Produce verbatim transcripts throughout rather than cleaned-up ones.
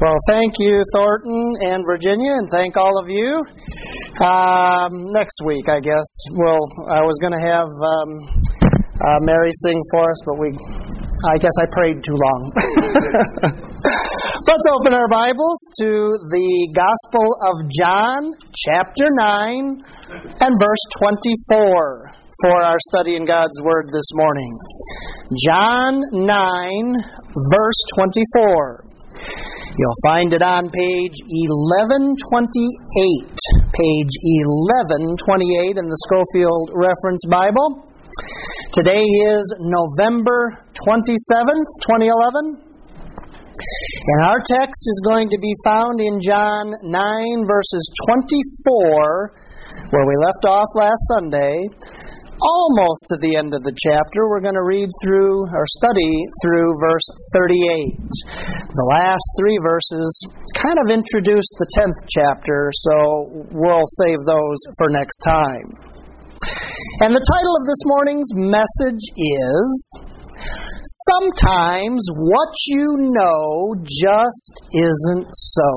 Well, thank you, Thornton and Virginia, and thank all of you. Um, next week, I guess, well, I was going to have um, uh, Mary sing for us, but we, I guess I prayed too long. Let's open our Bibles to the Gospel of John, chapter nine, and verse twenty-four for our study in God's Word this morning. John nine, verse twenty-four. You'll find it on page eleven twenty-eight. Page eleven twenty-eight in the Scofield Reference Bible. Today is November twenty-seventh, twenty eleven. And our text is going to be found in John nine, verses twenty-four, where we left off last Sunday. Almost to the end of the chapter, we're going to read through, or study through, verse thirty-eight. The last three verses kind of introduce the tenth chapter, so we'll save those for next time. And the title of this morning's message is, Sometimes What You Know Just Isn't So.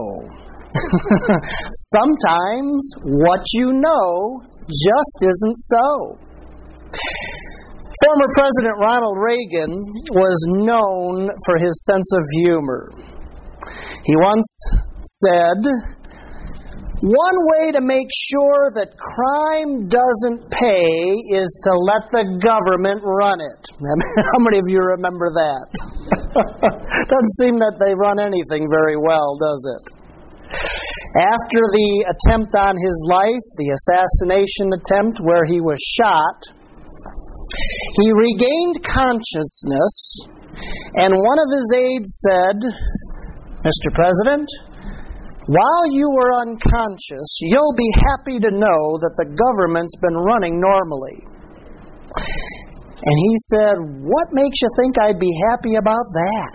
Sometimes what you know just isn't so. Former President Ronald Reagan was known for his sense of humor. He once said, "One way to make sure that crime doesn't pay is to let the government run it." How many of you remember that? Doesn't seem that they run anything very well, does it? After the attempt on his life, the assassination attempt where he was shot, he regained consciousness, and one of his aides said, "Mister President, while you were unconscious, you'll be happy to know that the government's been running normally." And he said, "What makes you think I'd be happy about that?"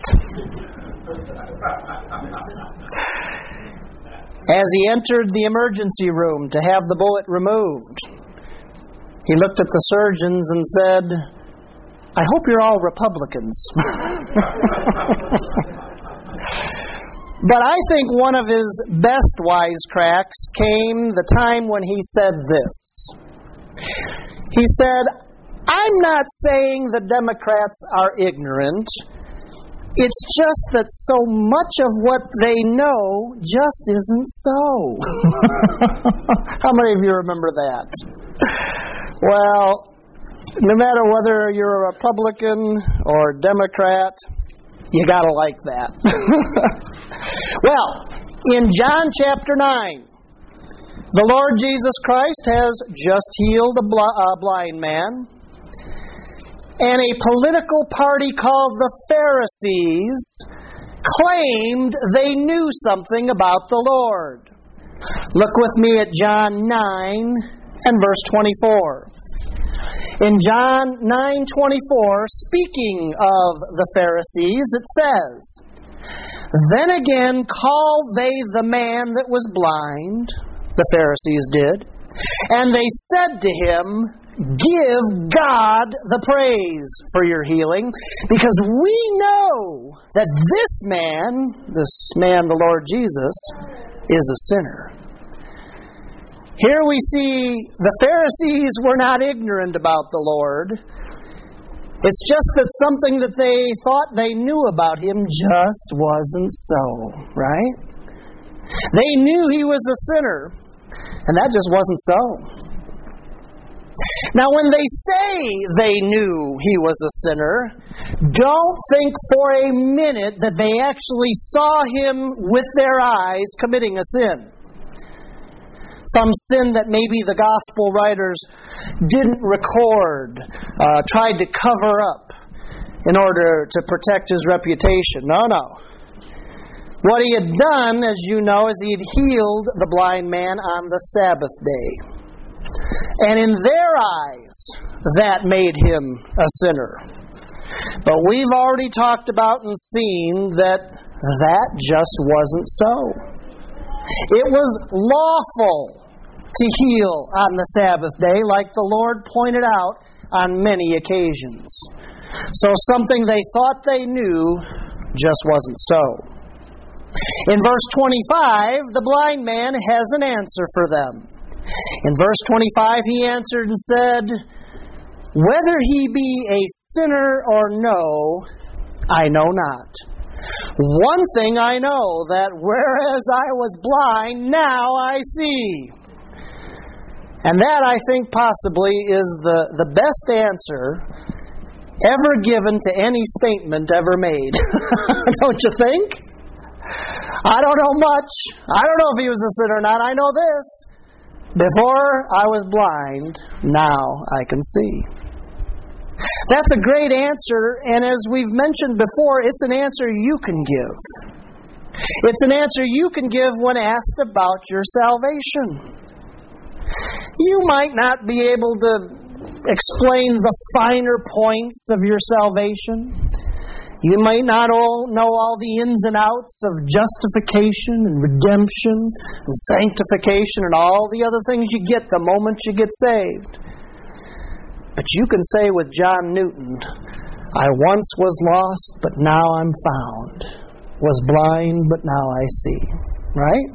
As he entered the emergency room to have the bullet removed, he looked at the surgeons and said, "I hope you're all Republicans." But I think one of his best wisecracks came the time when he said this. He said, "I'm not saying the Democrats are ignorant. It's just that so much of what they know just isn't so." How many of you remember that? Well, no matter whether you're a Republican or Democrat, you gotta like that. Well, in John chapter nine, the Lord Jesus Christ has just healed a, bl- a blind man, and a political party called the Pharisees claimed they knew something about the Lord. Look with me at John nine and verse twenty-four. In John nine twenty-four, speaking of the Pharisees, it says, "Then again called they the man that was blind," the Pharisees did, "and they said to him, 'Give God the praise for your healing, because we know that this man,'" this man, the Lord Jesus, "is a sinner." Here we see the Pharisees were not ignorant about the Lord. It's just that something that they thought they knew about Him just wasn't so, right? They knew He was a sinner, and that just wasn't so. Now, when they say they knew He was a sinner, don't think for a minute that they actually saw Him with their eyes committing a sin. Some sin that maybe the gospel writers didn't record, uh, tried to cover up in order to protect His reputation. No, no. What He had done, as you know, is He had healed the blind man on the Sabbath day. And in their eyes, that made Him a sinner. But we've already talked about and seen that that just wasn't so. It was lawful to heal on the Sabbath day, like the Lord pointed out on many occasions. So something they thought they knew just wasn't so. In verse twenty-five, the blind man has an answer for them. In verse twenty-five, he answered and said, "Whether he be a sinner or no, I know not. One thing I know, that whereas I was blind, now I see." And that, I think, possibly is the, the best answer ever given to any statement ever made. Don't you think? I don't know much. I don't know if he was a sinner or not. I know this. Before I was blind, now I can see. That's a great answer, and as we've mentioned before, it's an answer you can give. It's an answer you can give when asked about your salvation. You might not be able to explain the finer points of your salvation. You might not all know all the ins and outs of justification and redemption and sanctification and all the other things you get the moment you get saved. But you can say with John Newton, "I once was lost, but now I'm found. Was blind, but now I see." Right?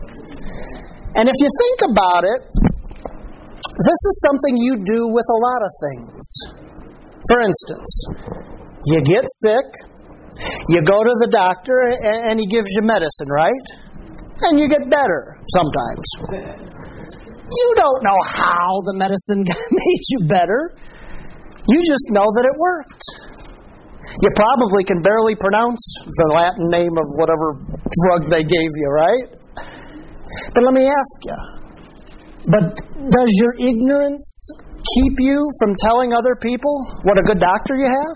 And if you think about it, this is something you do with a lot of things. For instance, you get sick, you go to the doctor, and he gives you medicine, right? And you get better sometimes. You don't know how the medicine made you better. You just know that it worked. You probably can barely pronounce the Latin name of whatever drug they gave you, right? But let me ask you, but does your ignorance keep you from telling other people what a good doctor you have?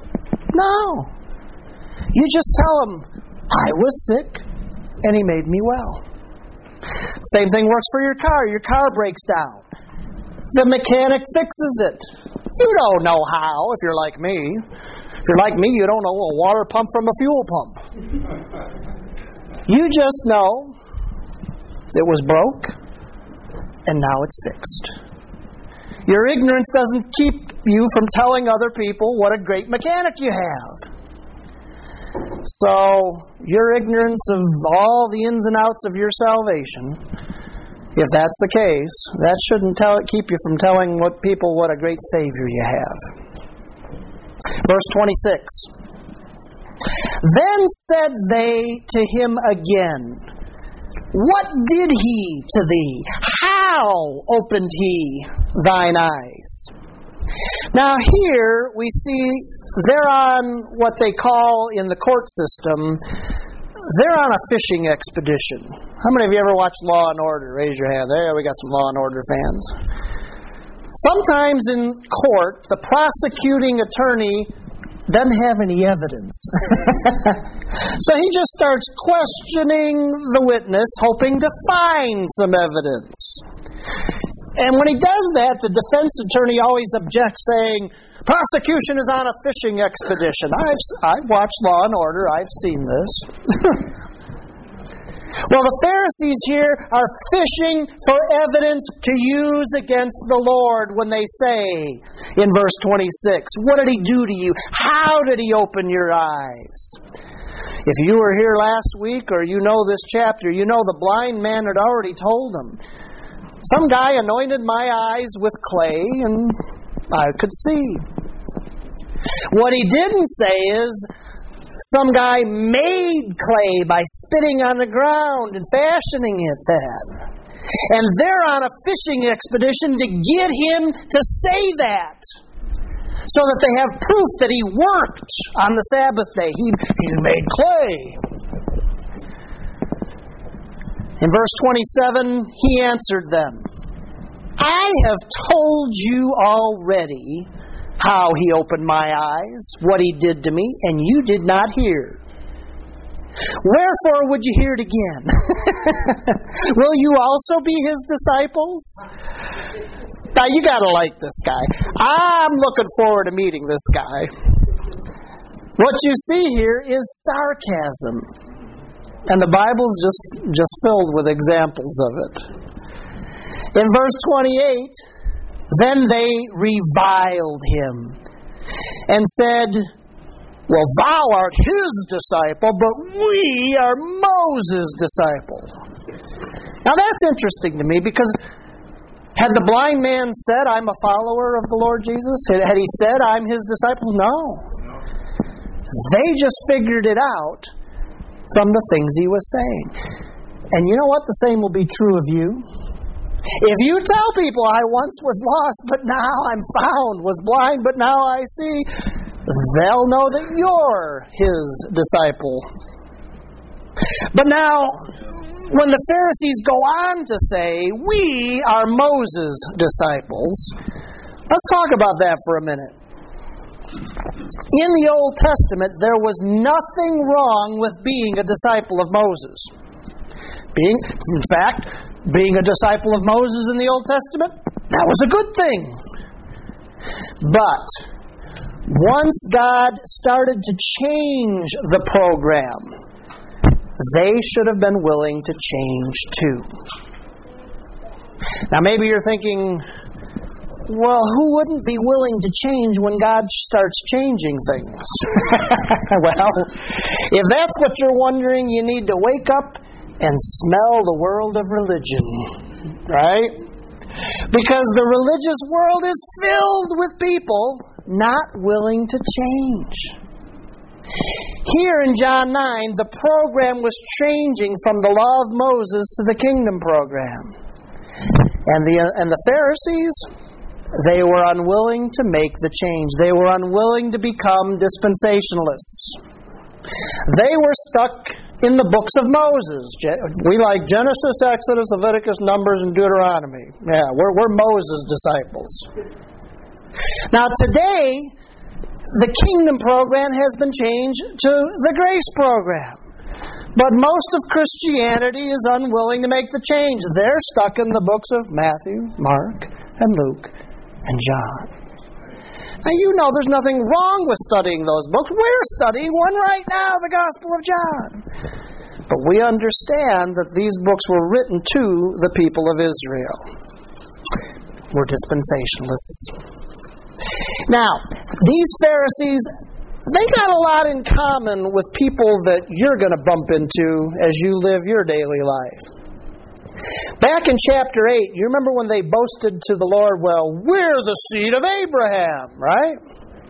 No. You just tell them, "I was sick, and he made me well." Same thing works for your car. Your car breaks down. The mechanic fixes it. You don't know how, if you're like me. If you're like me, you don't know a water pump from a fuel pump. You just know it was broke, and now it's fixed. Your ignorance doesn't keep you from telling other people what a great mechanic you have. So, your ignorance of all the ins and outs of your salvation, if that's the case, that shouldn't tell, keep you from telling what people what a great Savior you have. Verse twenty-six. Then said they to him again, "What did he to thee? How opened he thine eyes?" Now here we see they're on what they call in the court system, they're on a fishing expedition. How many of you ever watched Law and Order? Raise your hand. There, we got some Law and Order fans. Sometimes in court, the prosecuting attorney doesn't have any evidence. So he just starts questioning the witness, hoping to find some evidence. And when he does that, the defense attorney always objects, saying, "Prosecution is on a fishing expedition." I've, I've watched Law and Order. I've seen this. Well, the Pharisees here are fishing for evidence to use against the Lord when they say, in verse twenty-six, "What did he do to you? How did he open your eyes?" If you were here last week or you know this chapter, you know the blind man had already told him, "Some guy anointed my eyes with clay and I could see." What he didn't say is, some guy made clay by spitting on the ground and fashioning it then. And they're on a fishing expedition to get him to say that, so that they have proof that he worked on the Sabbath day. He, he made clay. In verse twenty-seven, he answered them, "I have told you already how he opened my eyes, what he did to me, and you did not hear. Wherefore would you hear it again? Will you also be his disciples?" Now you got to like this guy. I'm looking forward to meeting this guy. What you see here is sarcasm. And the Bible's just, just filled with examples of it. In verse twenty-eight, then they reviled him and said, Well, thou art his disciple, but we are Moses' disciples. Now that's interesting to me, because had the blind man said, I'm a follower of the Lord Jesus? Had he said, I'm his disciple? No. They just figured it out from the things he was saying. And you know what? The same will be true of you. If you tell people, I once was lost, but now I'm found, was blind, but now I see, they'll know that you're his disciple. But now, when the Pharisees go on to say, we are Moses' disciples, let's talk about that for a minute. In the Old Testament, there was nothing wrong with being a disciple of Moses. Being, in fact, being a disciple of Moses in the Old Testament, that was a good thing. But once God started to change the program, they should have been willing to change too. Now maybe you're thinking, well, who wouldn't be willing to change when God starts changing things? Well, if that's what you're wondering, you need to wake up and smell the world of religion, right? Because the religious world is filled with people not willing to change. Here in John nine, the program was changing from the law of Moses to the kingdom program. And the and the Pharisees, they were unwilling to make the change. They were unwilling to become dispensationalists. They were stuck in the books of Moses. We like Genesis, Exodus, Leviticus, Numbers, and Deuteronomy. Yeah, we're, we're Moses' disciples. Now today, the kingdom program has been changed to the grace program. But most of Christianity is unwilling to make the change. They're stuck in the books of Matthew, Mark, and Luke, and John. Now you know there's nothing wrong with studying those books. We're studying one right now, the Gospel of John. But we understand that these books were written to the people of Israel. We're dispensationalists. Now, these Pharisees, they got a lot in common with people that you're going to bump into as you live your daily life. Back in chapter eight, you remember when they boasted to the Lord, well, we're the seed of Abraham, right?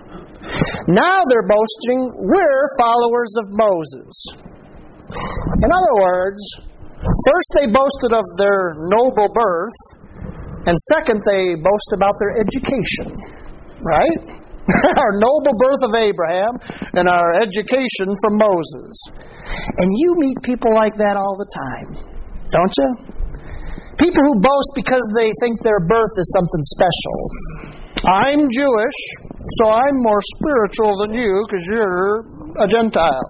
Now they're boasting, we're followers of Moses. In other words, first they boasted of their noble birth, and second they boast about their education, right? Our noble birth of Abraham and our education from Moses. And you meet people like that all the time, don't you? People who boast because they think their birth is something special. I'm Jewish, so I'm more spiritual than you because you're a Gentile.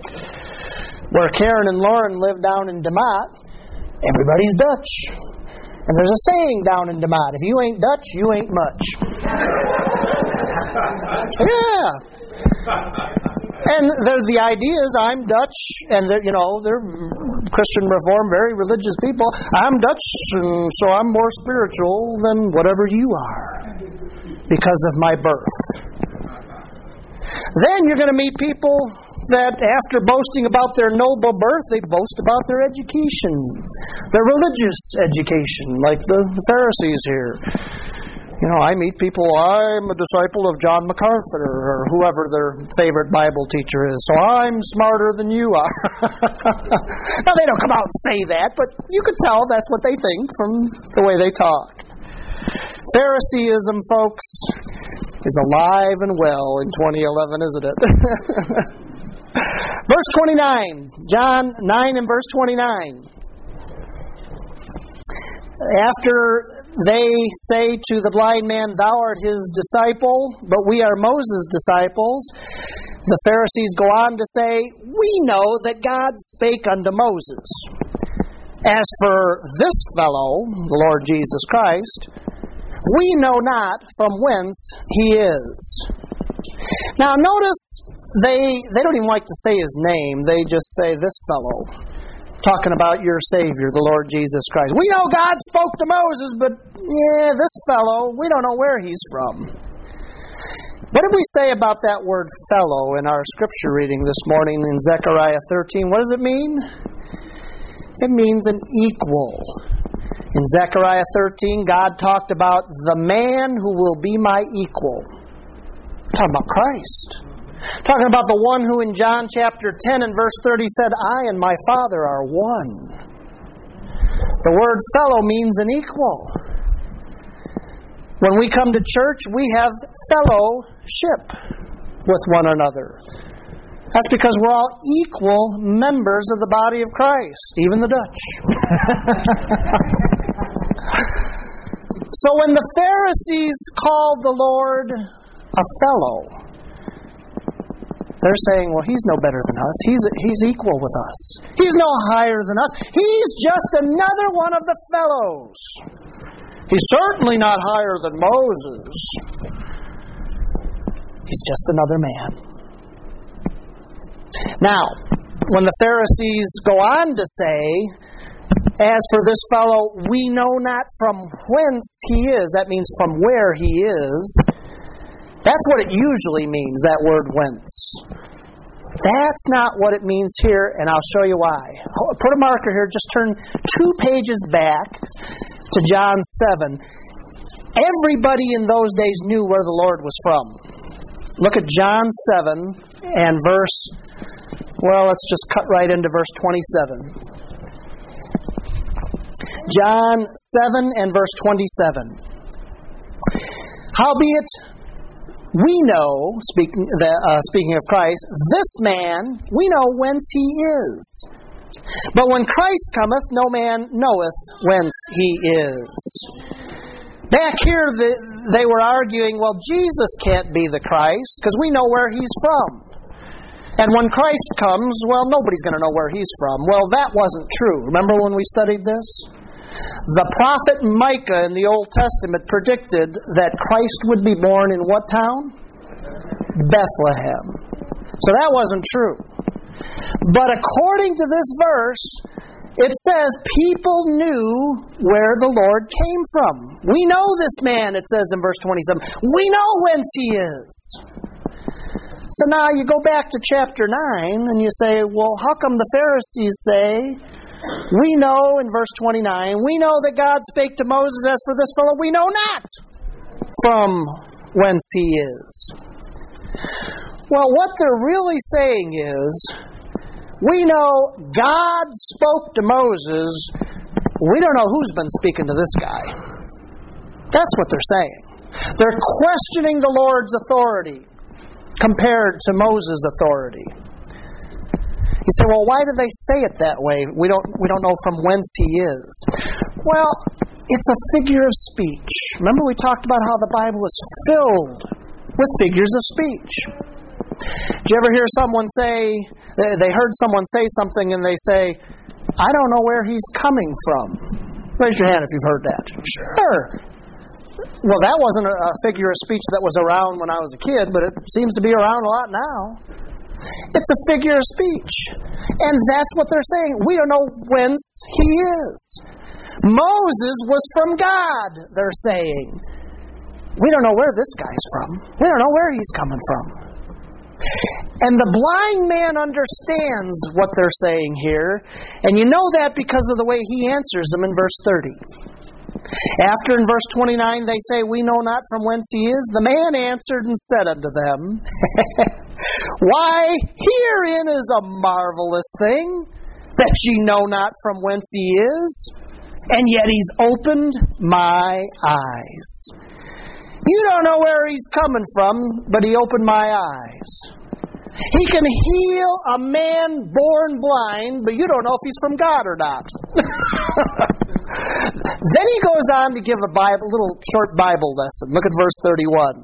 Where Karen and Lauren live down in DeMott, everybody's Dutch. And there's a saying down in DeMott, if you ain't Dutch, you ain't much. Yeah. And the idea is I'm Dutch, and they're, you know, they're Christian Reformed, very religious people. I'm Dutch, and so I'm more spiritual than whatever you are because of my birth. Then you're going to meet people that after boasting about their noble birth, they boast about their education, their religious education, like the Pharisees here. You know, I meet people, I'm a disciple of John MacArthur, or whoever their favorite Bible teacher is, so I'm smarter than you are. Now, they don't come out and say that, but you could tell that's what they think from the way they talk. Phariseeism, folks, is alive and well in twenty eleven, isn't it? Verse twenty-nine, John nine and verse twenty-nine. After they say to the blind man, thou art his disciple, but we are Moses' disciples, the Pharisees go on to say, we know that God spake unto Moses. As for this fellow, the Lord Jesus Christ, we know not from whence he is. Now notice, they they don't even like to say his name. They just say this fellow, talking about your Savior, the Lord Jesus Christ. We know God spoke to Moses, but yeah, this fellow, we don't know where he's from. What did we say about that word fellow in our scripture reading this morning in Zechariah thirteen? What does it mean? It means an equal. In Zechariah thirteen, God talked about the man who will be my equal. Talking about Christ. Talking about the one who in John chapter ten and verse thirty said, I and my Father are one. The word fellow means an equal. When we come to church, we have fellowship with one another. That's because we're all equal members of the body of Christ, even the Dutch. So when the Pharisees called the Lord a fellow, they're saying, well, he's no better than us. He's, he's equal with us. He's no higher than us. He's just another one of the fellows. He's certainly not higher than Moses. He's just another man. Now, when the Pharisees go on to say, as for this fellow, we know not from whence he is. That means from where he is. That's what it usually means, that word whence. That's not what it means here, and I'll show you why. Put a marker here. Just turn two pages back to John seven. Everybody in those days knew where the Lord was from. Look at John seven and verse, well, let's just cut right into verse twenty-seven. John seven and verse twenty-seven. Howbeit, we know, speaking, uh, speaking of Christ, this man, we know whence he is. But when Christ cometh, no man knoweth whence he is. Back here, the, they were arguing, well, Jesus can't be the Christ, because we know where he's from. And when Christ comes, well, nobody's going to know where he's from. Well, that wasn't true. Remember when we studied this? The prophet Micah in the Old Testament predicted that Christ would be born in what town? Bethlehem. So that wasn't true. But according to this verse, it says people knew where the Lord came from. We know this man, it says in verse twenty-seven. We know whence he is. So now you go back to chapter nine and you say, well, how come the Pharisees say, we know in verse twenty-nine, we know that God spake to Moses, as for this fellow, we know not from whence he is. Well, what they're really saying is, we know God spoke to Moses, we don't know who's been speaking to this guy. That's what they're saying. They're questioning the Lord's authority compared to Moses' authority. You say, well, why do they say it that way? We don't we don't know from whence he is. Well, it's a figure of speech. Remember we talked about how the Bible is filled with figures of speech. Did you ever hear someone say, they heard someone say something and they say, I don't know where he's coming from? Raise your hand if you've heard that. Sure. Well, that wasn't a figure of speech that was around when I was a kid, but it seems to be around a lot now. It's a figure of speech. And that's what they're saying. We don't know whence he is. Moses was from God, they're saying. We don't know where this guy's from. We don't know where he's coming from. And the blind man understands what they're saying here. And you know that because of the way he answers them in verse thirty. After in verse twenty-nine they say, we know not from whence he is, the man answered and said unto them, why, herein is a marvelous thing, that ye know not from whence he is, and yet he's opened my eyes. You don't know where he's coming from, but he opened my eyes. He can heal a man born blind, but you don't know if he's from God or not. Then he goes on to give a Bible, little short Bible lesson. Look at verse thirty-one.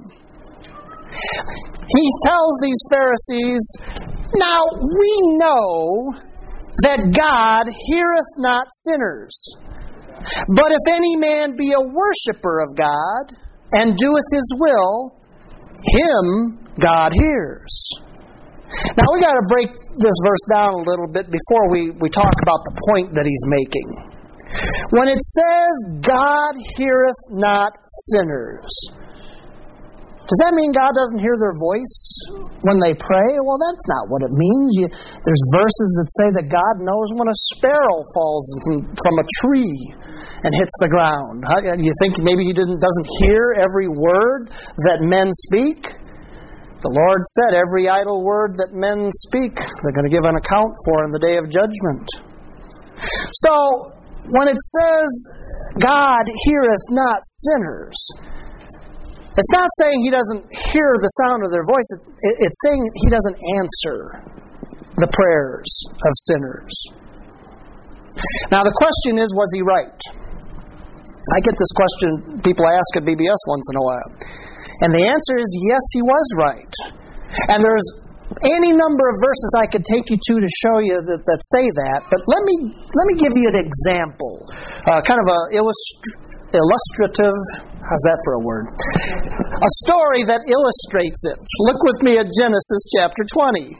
He tells these Pharisees, now we know that God heareth not sinners. But if any man be a worshipper of God, and doeth his will, him God hears. Now we got to break this verse down a little bit before we, we talk about the point that he's making. When it says, God heareth not sinners, Does that mean God doesn't hear their voice when they pray? Well, that's not what it means. You, there's verses that say that God knows when a sparrow falls from, from a tree and hits the ground. How, you think maybe He didn't, doesn't hear every word that men speak? The Lord said every idle word that men speak, they're going to give an account for in the day of judgment. So, when it says, God heareth not sinners, it's not saying He doesn't hear the sound of their voice. It's saying He doesn't answer the prayers of sinners. Now the question is, was He right? I get this question people ask at B B S once in a while. And the answer is, yes, He was right. And there's any number of verses I could take you to to show you that, that say that. But let me let me give you an example. Uh, kind of a illustr- illustrative, how's that for a word? A story that illustrates it. Look with me at Genesis chapter twenty.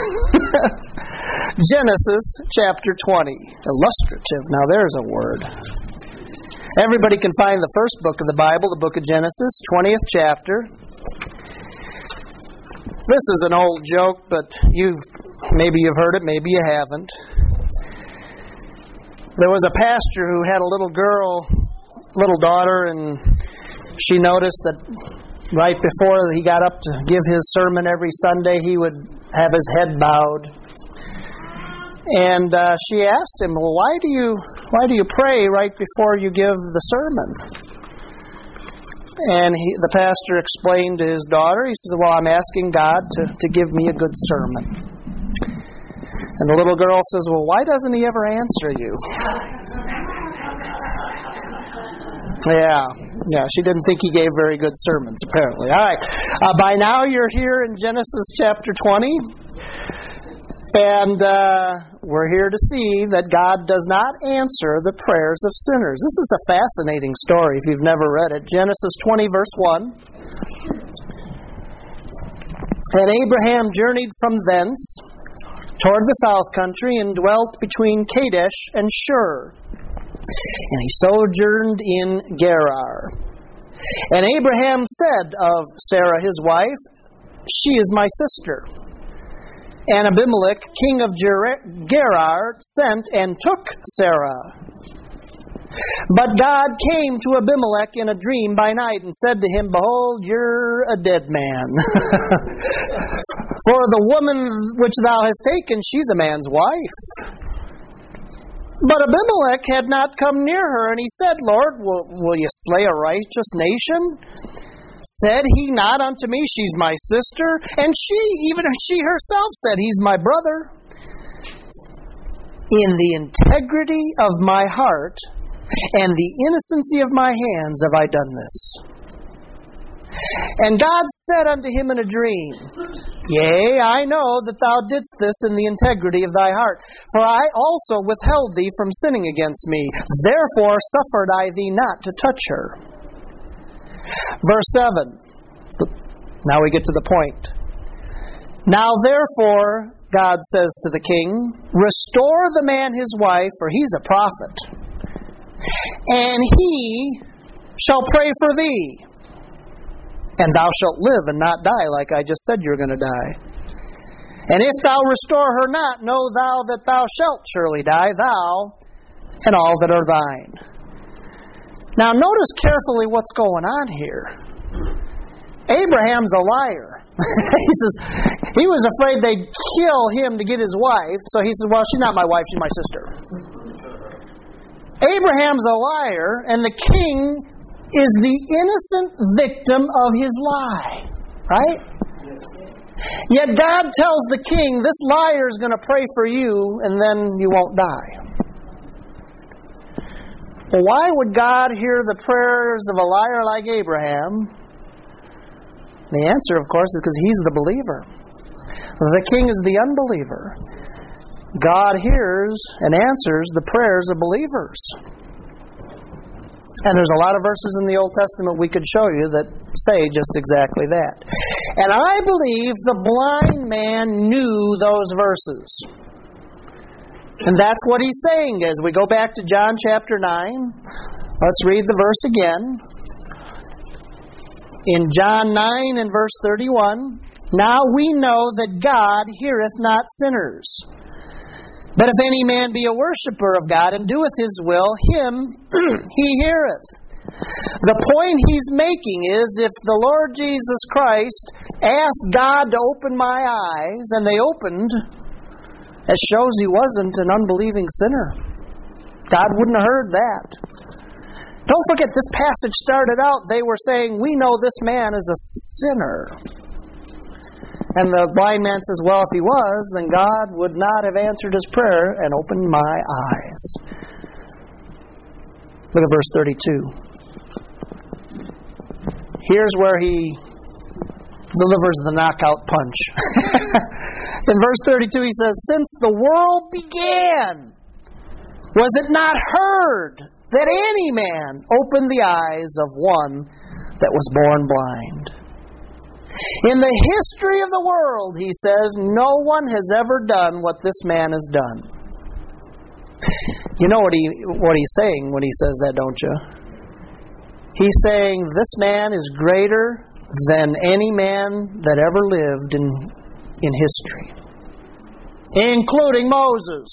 Genesis chapter twenty. Illustrative. Now there's a word. Everybody can find the first book of the Bible, the book of Genesis, twentieth chapter. This is an old joke, but you've maybe you've heard it, maybe you haven't. There was a pastor who had a little girl, little daughter, and she noticed that right before he got up to give his sermon every Sunday, he would have his head bowed. And uh, she asked him, "Well, why do you why do you pray right before you give the sermon?" And he, the pastor explained to his daughter. He says, "Well, I'm asking God to, to give me a good sermon." And the little girl says, "Well, why doesn't He ever answer you?" Yeah, yeah. She didn't think He gave very good sermons, apparently. All right. Uh, by now, you're here in Genesis chapter twenty. And uh, we're here to see that God does not answer the prayers of sinners. This is a fascinating story if you've never read it. Genesis twenty, verse one. And Abraham journeyed from thence toward the south country and dwelt between Kadesh and Shur. And he sojourned in Gerar. And Abraham said of Sarah his wife, "She is my sister." And Abimelech, king of Gerar, sent and took Sarah. But God came to Abimelech in a dream by night and said to him, "Behold, you're a dead man. For the woman which thou hast taken, she's a man's wife." But Abimelech had not come near her, and he said, "Lord, will, will you slay a righteous nation? Said He not unto me, she's my sister? And she, even she herself said, he's my brother. In the integrity of my heart and the innocency of my hands have I done this." And God said unto him in a dream, "Yea, I know that thou didst this in the integrity of thy heart. For I also withheld thee from sinning against me. Therefore suffered I thee not to touch her." Verse seven. Now we get to the point. "Now therefore," God says to the king, "restore the man his wife, for he's a prophet. And he shall pray for thee. And thou shalt live and not die," like I just said you're going to die. "And if thou restore her not, know thou that thou shalt surely die, thou and all that are thine." Now notice carefully what's going on here. Abraham's a liar. He says he was afraid they'd kill him to get his wife, so he says, "Well, she's not my wife, she's my sister." Abraham's a liar, and the king is the innocent victim of his lie. Right? Yet God tells the king, this liar is going to pray for you, and then you won't die. Well, why would God hear the prayers of a liar like Abraham? The answer, of course, is because he's the believer. The king is the unbeliever. God hears and answers the prayers of believers. And there's a lot of verses in the Old Testament we could show you that say just exactly that. And I believe the blind man knew those verses. And that's what he's saying as we go back to John chapter nine. Let's read the verse again. In John nine and verse thirty-one, now we know that God heareth not sinners. But if any man be a worshipper of God and doeth His will, him He heareth. The point he's making is, if the Lord Jesus Christ asked God to open my eyes, and they opened, it shows He wasn't an unbelieving sinner. God wouldn't have heard that. Don't forget, this passage started out, they were saying, we know this man is a sinner. And the blind man says, well, if he was, then God would not have answered his prayer and opened my eyes. Look at verse thirty-two. Here's where he delivers the knockout punch. In verse thirty-two he says, since the world began, was it not heard that any man opened the eyes of one that was born blind? In the history of the world, he says, no one has ever done what this man has done. You know what he what he's saying when he says that, don't you? He's saying this man is greater than any man that ever lived in in history, including Moses.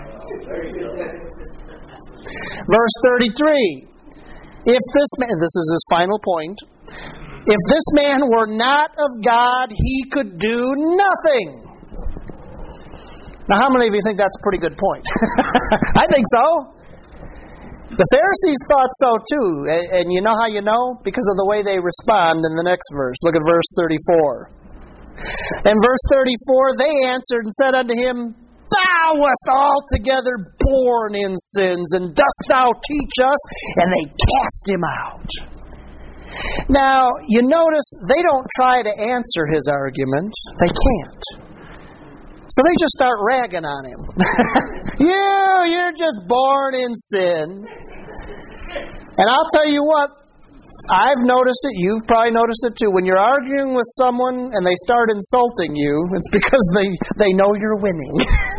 Verse thirty-three. If this man, this is his final point, if this man were not of God, he could do nothing. Now, how many of you think that's a pretty good point? I think so. The Pharisees thought so too. And, and you know how you know? Because of the way they respond in the next verse. Look at verse thirty-four. In verse thirty-four, they answered and said unto him, Thou wast altogether born in sins, and dost thou teach us? And they cast him out. Now, you notice they don't try to answer his argument. They can't. So they just start ragging on him. you, you're just born in sin. And I'll tell you what, I've noticed it, you've probably noticed it too. When you're arguing with someone and they start insulting you, it's because they, they know you're winning.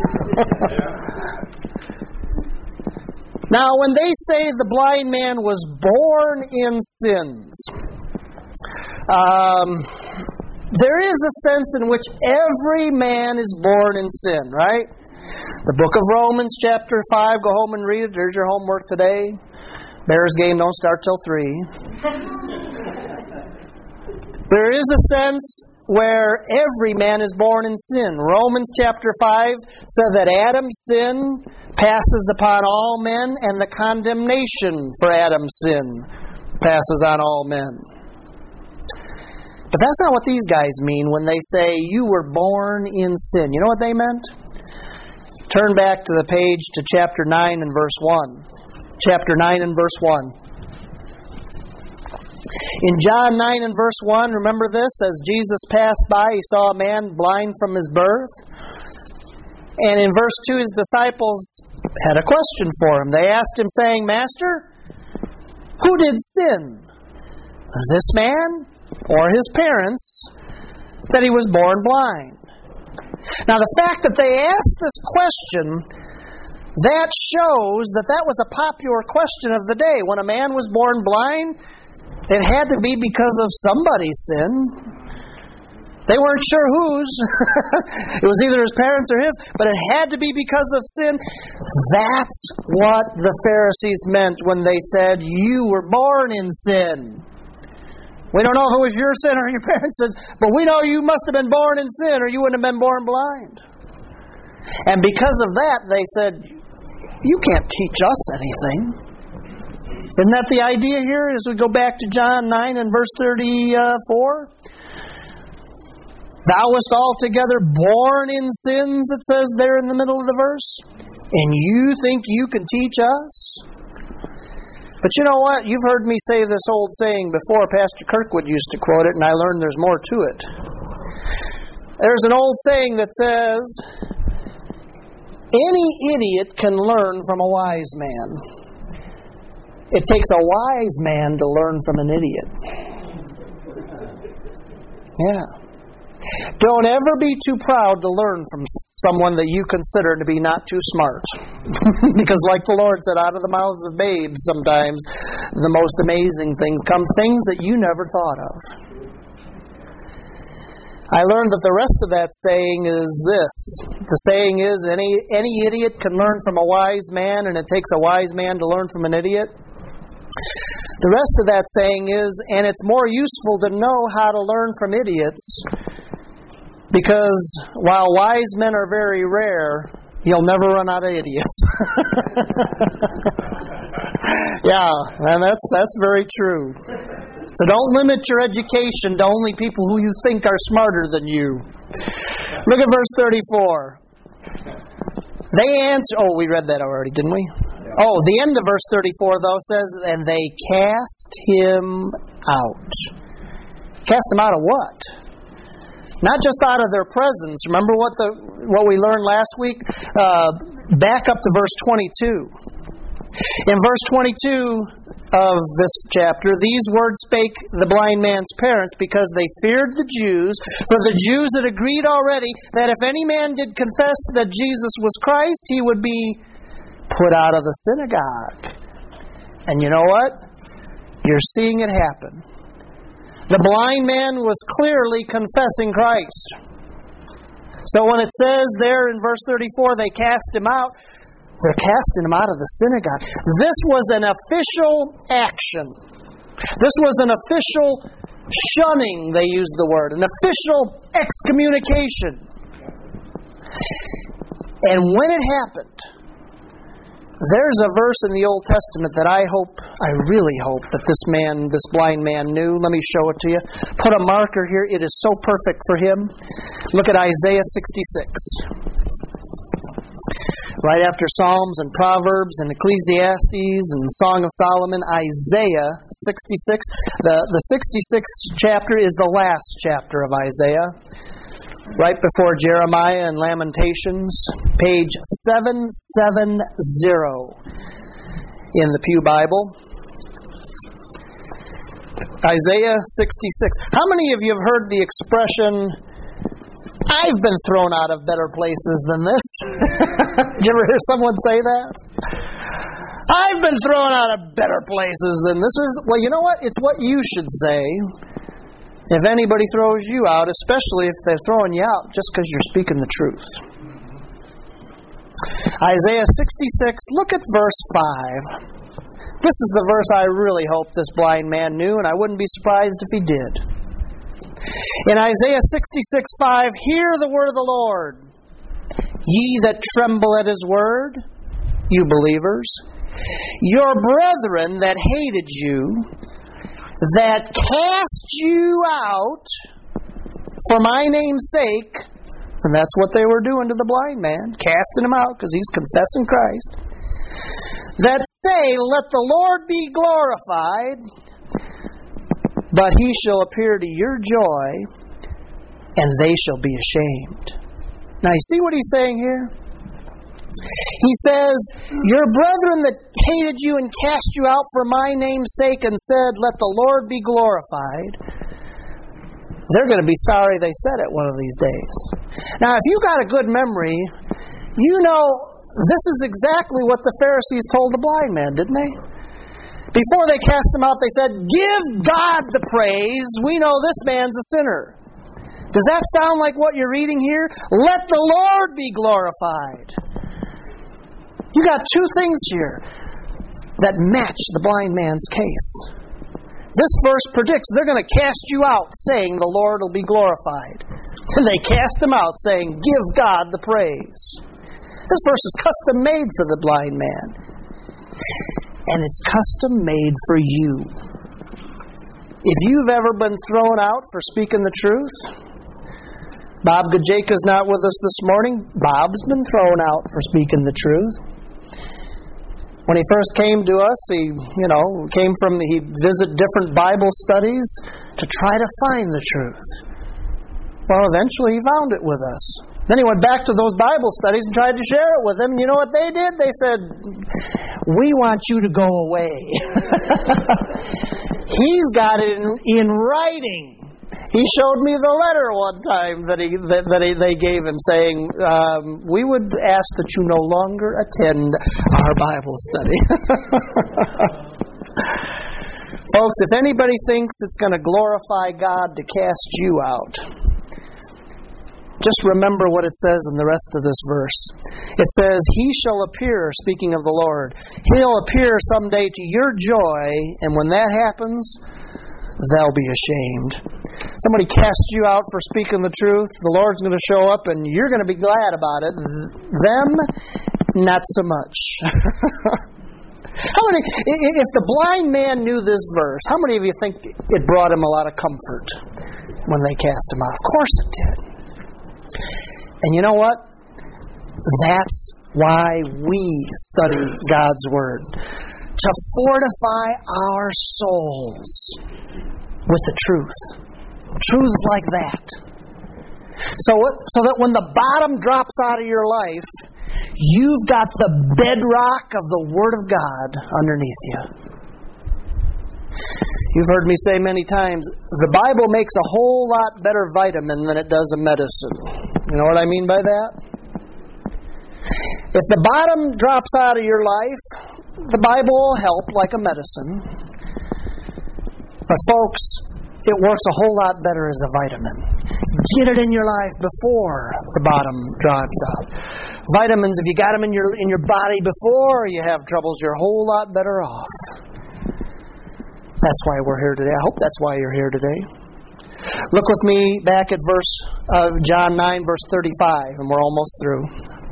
Now, when they say the blind man was born in sins, um, there is a sense in which every man is born in sin, right? The book of Romans, chapter five, go home and read it. There's your homework today. Bears game don't start till three. There is a sense where every man is born in sin. Romans chapter five said that Adam's sin passes upon all men, and the condemnation for Adam's sin passes on all men. But that's not what these guys mean when they say, you were born in sin. You know what they meant? Turn back to the page to chapter nine and verse one. Chapter nine and verse one. In John nine and verse one, remember this? As Jesus passed by, he saw a man blind from his birth. And in verse two, his disciples had a question for him. They asked him, saying, Master, who did sin? This man or his parents, that he was born blind? Now, the fact that they asked this question, that shows that that was a popular question of the day. When a man was born blind, it had to be because of somebody's sin. They weren't sure whose. It was either his parents or his, but it had to be because of sin. That's what the Pharisees meant when they said, you were born in sin. We don't know if it was your sin or your parents' sin, but we know you must have been born in sin or you wouldn't have been born blind. And because of that, they said, you can't teach us anything. Isn't that the idea here as we go back to John nine and verse thirty-four? Thou wast altogether born in sins, it says there in the middle of the verse. And you think you can teach us? But you know what? You've heard me say this old saying before. Pastor Kirkwood used to quote it, and I learned there's more to it. There's an old saying that says, any idiot can learn from a wise man. It takes a wise man to learn from an idiot. Yeah. Don't ever be too proud to learn from someone that you consider to be not too smart. Because like the Lord said, out of the mouths of babes sometimes the most amazing things come, things that you never thought of. I learned that the rest of that saying is this. The saying is, any any idiot can learn from a wise man, and it takes a wise man to learn from an idiot. The rest of that saying is, and it's more useful to know how to learn from idiots, because while wise men are very rare, you'll never run out of idiots. Yeah, and that's that's very true. So don't limit your education to only people who you think are smarter than you. Look at verse thirty-four. They answer. Oh, we read that already, didn't we? Oh, the end of verse thirty-four, though, says, and they cast him out. Cast him out of what? Not just out of their presence. Remember what the what we learned last week? Uh, back up to verse twenty-two. In verse twenty-two of this chapter, these words spake the blind man's parents because they feared the Jews, for the Jews had agreed already that if any man did confess that Jesus was Christ, he would be put out of the synagogue. And you know what? You're seeing it happen. The blind man was clearly confessing Christ. So when it says there in verse thirty-four, they cast him out, they're casting him out of the synagogue. This was an official action. This was an official shunning, they used the word, an official excommunication. And when it happened, there's a verse in the Old Testament that I hope, I really hope that this man, this blind man knew. Let me show it to you. Put a marker here. It is so perfect for him. Look at Isaiah sixty-six. Right after Psalms and Proverbs and Ecclesiastes and Song of Solomon, Isaiah sixty-six. The, the sixty-sixth chapter is the last chapter of Isaiah. Right before Jeremiah and Lamentations, page seven seventy in the Pew Bible. Isaiah sixty-six. How many of you have heard the expression, I've been thrown out of better places than this? Did you ever hear someone say that? I've been thrown out of better places than this. Is well, you know what? It's what you should say if anybody throws you out, especially if they're throwing you out just because you're speaking the truth. Isaiah sixty-six, look at verse five. This is the verse I really hope this blind man knew, and I wouldn't be surprised if he did. In Isaiah sixty-six five, hear the word of the Lord. Ye that tremble at his word, you believers, your brethren that hated you, that cast you out for my name's sake, and that's what they were doing to the blind man, casting him out because he's confessing Christ, that say, let the Lord be glorified, but he shall appear to your joy, and they shall be ashamed. Now, you see what he's saying here? He says, your brethren that hated you and cast you out for my name's sake and said, let the Lord be glorified, they're going to be sorry they said it one of these days. Now, if you got a good memory, you know this is exactly what the Pharisees told the blind man, didn't they? Before they cast him out, they said, give God the praise. We know this man's a sinner. Does that sound like what you're reading here? Let the Lord be glorified. You got two things here that match the blind man's case. This verse predicts they're going to cast you out saying the Lord will be glorified. And they cast him out saying, give God the praise. This verse is custom made for the blind man. And it's custom made for you. If you've ever been thrown out for speaking the truth, Bob Gajeka's not with us this morning. Bob's been thrown out for speaking the truth. When he first came to us, he, you know, came from, he visited different Bible studies to try to find the truth. Well, eventually he found it with us. Then he went back to those Bible studies and tried to share it with them. You know what they did? They said, we want you to go away. He's got it in, in writing he showed me the letter one time that he that, that he, they gave him, saying, um, "We would ask that you no longer attend our Bible study." Folks, if anybody thinks it's going to glorify God to cast you out, just remember what it says in the rest of this verse. It says, "He shall appear," speaking of the Lord, He'll appear someday to your joy, and when that happens, they'll be ashamed. Somebody casts you out for speaking the truth, the Lord's going to show up, and you're going to be glad about it. Them, not so much. How many, if the blind man knew this verse, how many of you think it brought him a lot of comfort when they cast him out? Of course it did. And you know what? That's why we study God's Word. To fortify our souls with the truth. Truth like that. So, so that when the bottom drops out of your life, you've got the bedrock of the Word of God underneath you. You've heard me say many times, the Bible makes a whole lot better vitamin than it does a medicine. You know what I mean by that? If the bottom drops out of your life, the Bible will help like a medicine. But folks, it works a whole lot better as a vitamin. Get it in your life before the bottom drops out. Vitamins, if you got them in your in your body before you have troubles, you're a whole lot better off. That's why we're here today. I hope that's why you're here today. Look with me back at verse uh, John nine, verse thirty-five, and we're almost through.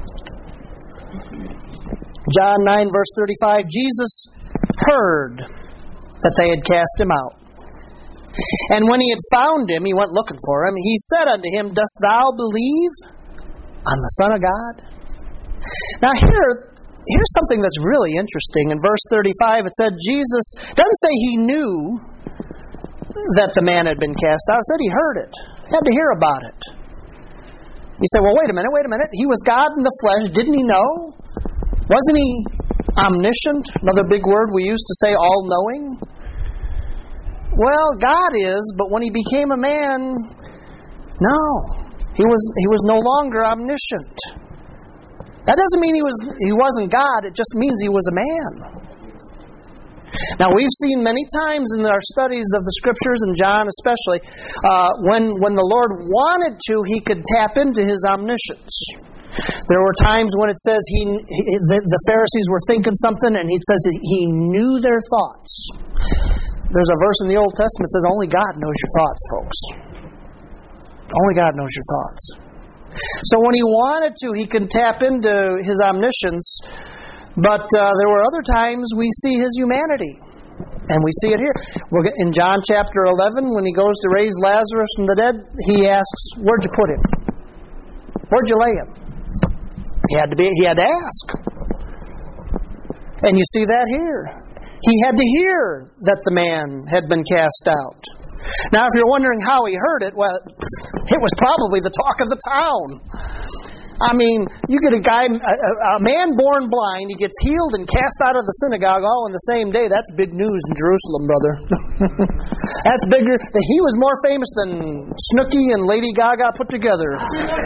John nine, verse thirty-five. Jesus heard that they had cast him out. And when he had found him, he went looking for him. He said unto him, "Dost thou believe on the Son of God?" Now here, here's something that's really interesting. In verse thirty-five, it said Jesus doesn't say he knew that the man had been cast out. It said he heard it. He had to hear about it. You say, well, wait a minute, wait a minute. He was God in the flesh. Didn't he know? Wasn't he omniscient? Another big word we used to say, all-knowing. Well, God is, but when he became a man, no. He was he was no longer omniscient. That doesn't mean he was he wasn't God, it just means he was a man. Now, we've seen many times in our studies of the Scriptures, and John especially, uh, when, when the Lord wanted to, he could tap into his omniscience. There were times when it says he, he the, the Pharisees were thinking something, and it says he knew their thoughts. There's a verse in the Old Testament that says only God knows your thoughts, folks. Only God knows your thoughts. So when he wanted to, he could tap into his omniscience. But uh, there were other times we see his humanity. And we see it here. We're in John chapter eleven, when he goes to raise Lazarus from the dead, he asks, where'd you put him? Where'd you lay him? He had to be. He had to ask. And you see that here. He had to hear that the man had been cast out. Now, if you're wondering how he heard it, well, it was probably the talk of the town. I mean, you get a guy, a, a man born blind, he gets healed and cast out of the synagogue all in the same day. That's big news in Jerusalem, brother. That's bigger. He was more famous than Snooki and Lady Gaga put together.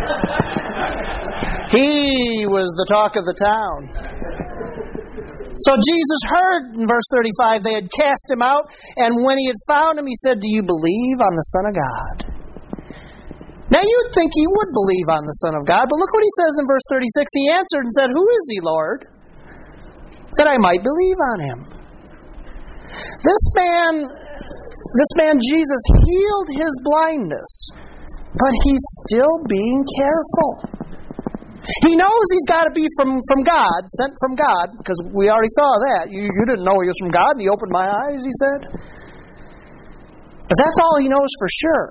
He was the talk of the town. So Jesus heard in verse thirty-five, they had cast him out, and when he had found him, he said, "Do you believe on the Son of God?" Now you'd think he would believe on the Son of God, but look what he says in verse thirty-six. He answered and said, "Who is he, Lord, that I might believe on him?" This man, this man Jesus healed his blindness, but he's still being careful. He knows he's got to be from, from God, sent from God, because we already saw that. You, you didn't know he was from God, and he opened my eyes, he said. But that's all he knows for sure.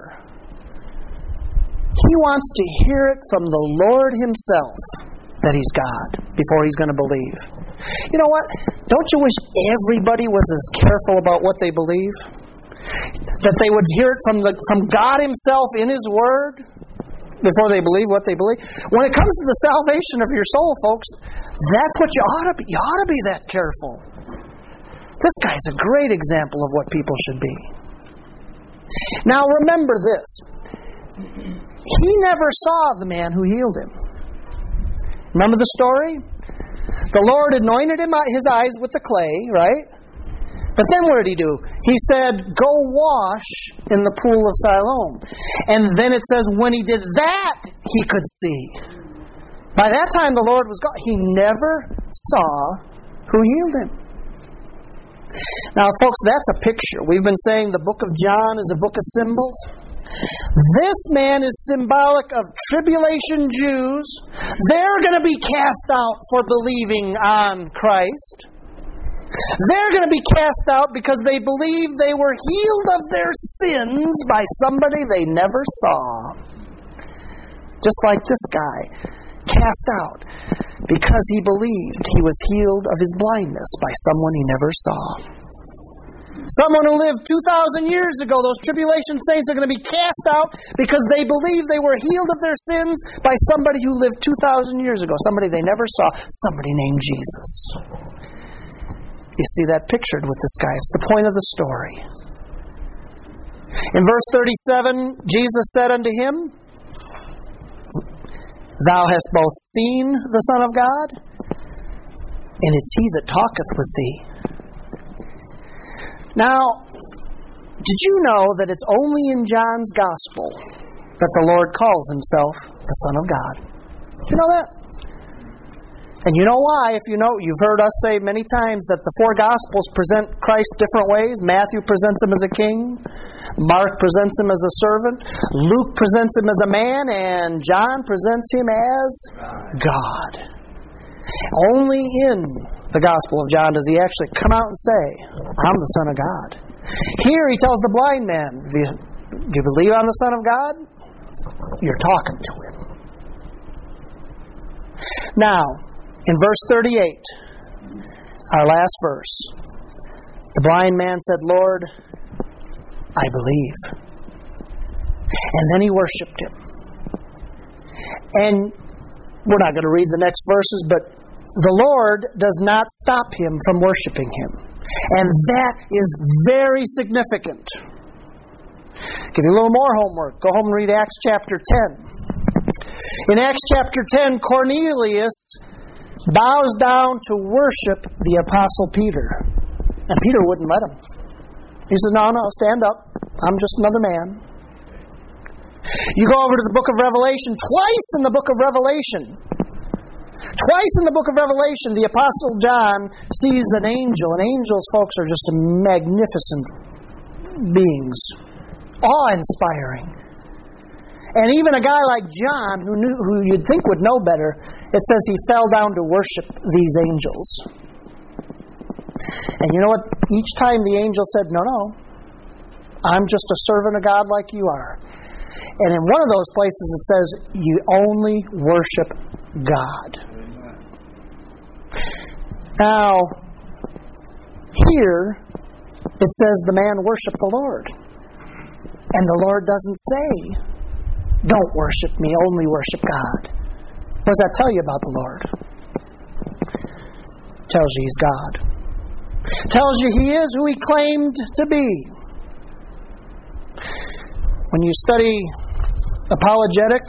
He wants to hear it from the Lord himself that he's God before he's going to believe. You know what? Don't you wish everybody was as careful about what they believe? That they would hear it from the from God himself in his Word before they believe what they believe. When it comes to the salvation of your soul, folks, that's what you ought to be. You ought to be that careful. This guy's a great example of what people should be. Now remember this. He never saw the man who healed him. Remember the story? The Lord anointed him his eyes with the clay, right? But then what did he do? He said, go wash in the pool of Siloam. And then it says, when he did that, he could see. By that time, the Lord was gone. He never saw who healed him. Now, folks, that's a picture. We've been saying the book of John is a book of symbols. This man is symbolic of tribulation Jews. They're going to be cast out for believing on Christ. They're going to be cast out because they believe they were healed of their sins by somebody they never saw. Just like this guy, cast out because he believed he was healed of his blindness by someone he never saw. Someone who lived two thousand years ago, those tribulation saints are going to be cast out because they believe they were healed of their sins by somebody who lived two thousand years ago, somebody they never saw, somebody named Jesus. You see that pictured with this guy. It's the point of the story. In verse thirty-seven, Jesus said unto him, Thou hast both seen the Son of God, and it's He that talketh with thee. Now, did you know that it's only in John's Gospel that the Lord calls Himself the Son of God? Did you know that? And you know why? If you know, you've heard us say many times that the four Gospels present Christ different ways. Matthew presents Him as a king. Mark presents Him as a servant. Luke presents Him as a man. And John presents Him as God. Only in the Gospel of John does He actually come out and say, I'm the Son of God. Here He tells the blind man, do you, do you believe I'm the Son of God? You're talking to Him. Now, in verse thirty-eight, our last verse, the blind man said, Lord, I believe. And then he worshipped Him. And we're not going to read the next verses, but the Lord does not stop him from worshiping Him. And that is very significant. Give you a little more homework. Go home and read Acts chapter ten. In Acts chapter ten, Cornelius bows down to worship the Apostle Peter. And Peter wouldn't let him. He says, no, no, stand up. I'm just another man. You go over to the book of Revelation. Twice in the book of Revelation. Twice in the book of Revelation, the Apostle John sees an angel. And angels, folks, are just magnificent beings. Awe-inspiring. And even a guy like John, who knew, who you'd think would know better, it says he fell down to worship these angels. And you know what? Each time the angel said, no, no, I'm just a servant of God like you are. And in one of those places it says, you only worship God. Now, here it says the man worshiped the Lord. And the Lord doesn't say, don't worship me, only worship God. What does that tell you about the Lord? It tells you He's God. It tells you He is who He claimed to be. When you study apologetics,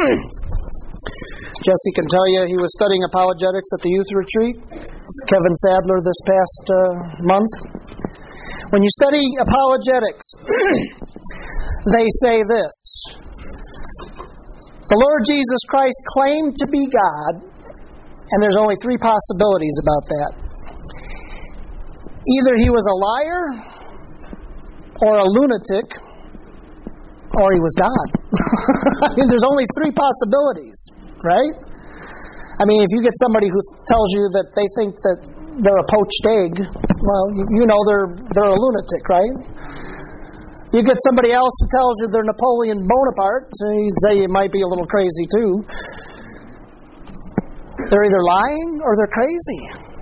Jesse can tell you he was studying apologetics at the youth retreat with Kevin Sadler this past uh, month. When you study apologetics, they say this. The Lord Jesus Christ claimed to be God, and there's only three possibilities about that. Either He was a liar, or a lunatic, or He was God. I mean, there's only three possibilities, right? I mean, if you get somebody who tells you that they think that they're a poached egg, well, you, you know they're they're a lunatic, right? You get somebody else who tells you they're Napoleon Bonaparte, so you'd say you might be a little crazy too. They're either lying or they're crazy.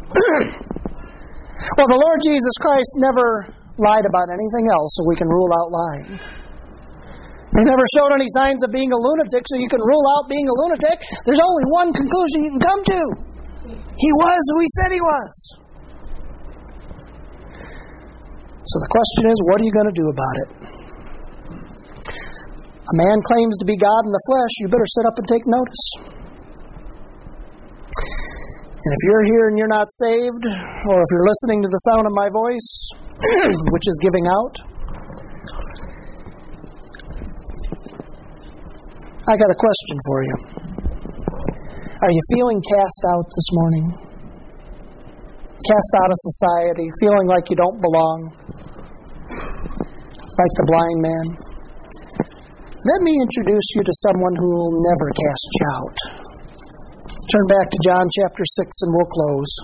Well, the Lord Jesus Christ never lied about anything else, so we can rule out lying. He never showed any signs of being a lunatic, so you can rule out being a lunatic. There's only one conclusion you can come to. He was who He said He was. So the question is, what are you going to do about it? a man claims to be God in the flesh, you better sit up and take notice. And if you're here and you're not saved, or if you're listening to the sound of my voice, which is giving out, I got a question for you. Are you feeling cast out this morning? Cast out of society, feeling like you don't belong? Like the blind man? Let me introduce you to someone who will never cast you out. Turn back to John chapter six and we'll close.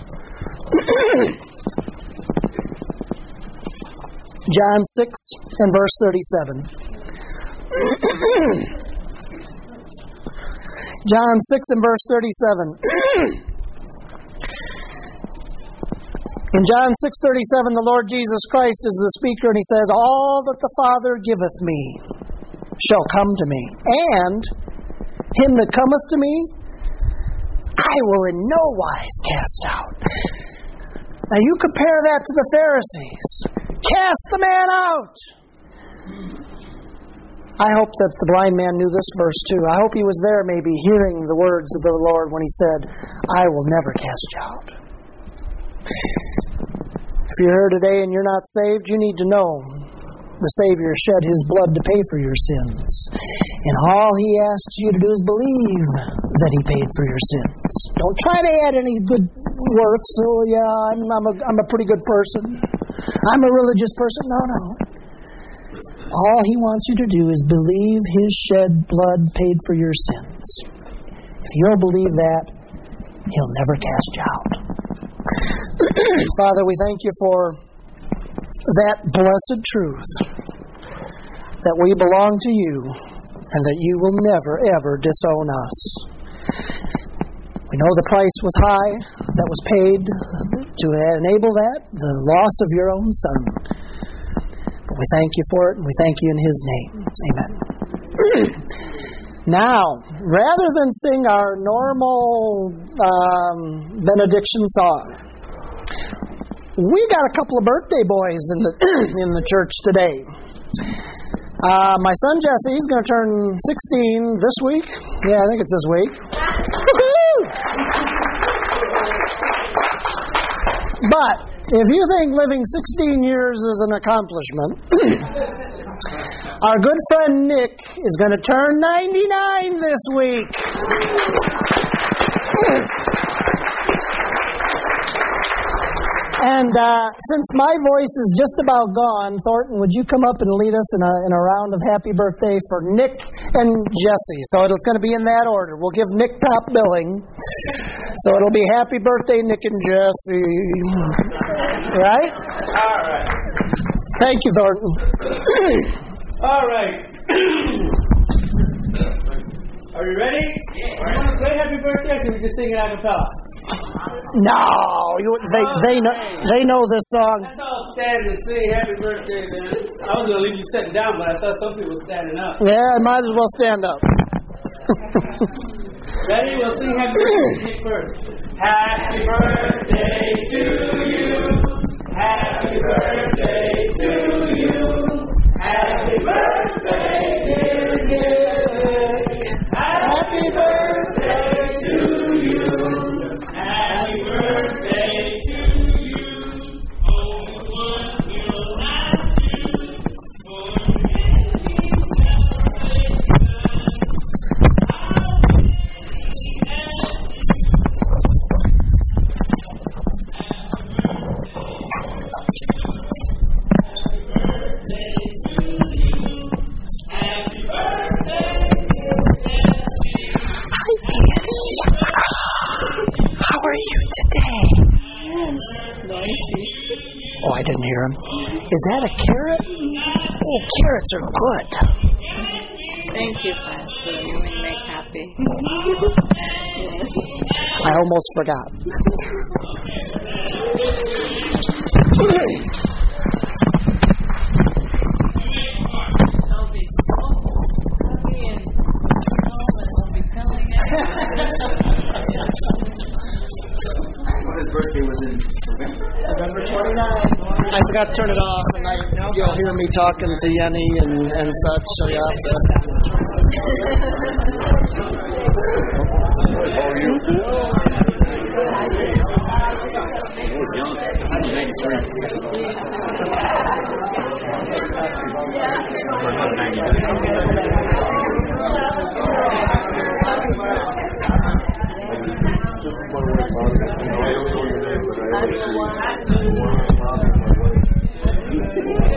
John six and verse thirty-seven. John six and verse thirty-seven. In John six thirty-seven, the Lord Jesus Christ is the speaker, and He says, "All that the Father giveth me shall come to me, and him that cometh to me, I will in no wise cast out." Now you compare that to the Pharisees. Cast the man out! I hope that the blind man knew this verse too. I hope he was there maybe hearing the words of the Lord when He said, "I will never cast you out." If you're here today and you're not saved, you need to know the Savior shed His blood to pay for your sins. And all He asks you to do is believe that He paid for your sins. Don't try to add any good works. Oh yeah, I'm, I'm, a, I'm a pretty good person. I'm a religious person. No, no. All He wants you to do is believe His shed blood paid for your sins. If you'll believe that, He'll never cast you out. Father, we thank You for that blessed truth that we belong to You and that You will never, ever disown us. We know the price was high that was paid to enable that, the loss of Your own Son. But we thank You for it, and we thank You in His name. Amen. Now, rather than sing our normal um, benediction song, we got a couple of birthday boys in the in the church today. Uh, my son Jesse is going to turn sixteen this week. Yeah, I think it's this week. But if you think living sixteen years is an accomplishment, our good friend Nick is going to turn ninety-nine this week. And uh, since my voice is just about gone, Thornton, would you come up and lead us in a, in a round of happy birthday for Nick and Jesse? So it's going to be in that order. We'll give Nick top billing. So it'll be happy birthday, Nick and Jesse. Right? All right. Thank you, Thornton. All right. Are you ready? Yeah. You want to say happy birthday, or can we just sing it a cappella? No, you, they they know they know this song. Let's all stand and sing happy birthday, man. I was going to leave you sitting down, but I saw some people standing up. Yeah, I might as well stand up. Ready? We'll sing happy birthday first. Happy birthday to you. Happy birthday to you. Happy birthday, dear Nick. Happy birthday to you. Happy birthday to you. Only one will last you for many Oh, I didn't hear him. Is that a carrot? Oh, carrots are good. Thank you, Pastor. You make me happy. Yes. I almost forgot. I'll be so happy and I'll be telling His birthday was in November. November twenty-ninth. I forgot to turn it off, and I, you'll hear me talking to Yenny and, and such, so you have to. I